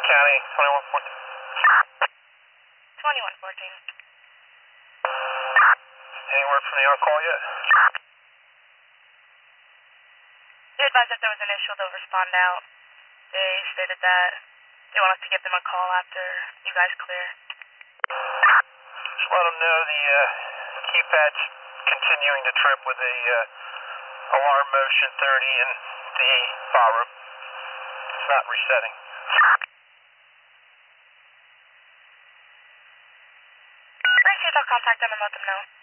County, 2114. 2114. Any word from the on-call yet? They advised if there was an issue, they'll respond out. They stated that they want us to give them a call after you guys clear. Just let them know the keypad's continuing to trip with the alarm motion 30 in the file room. It's not resetting. Appreciate, I'll contact them and let them know.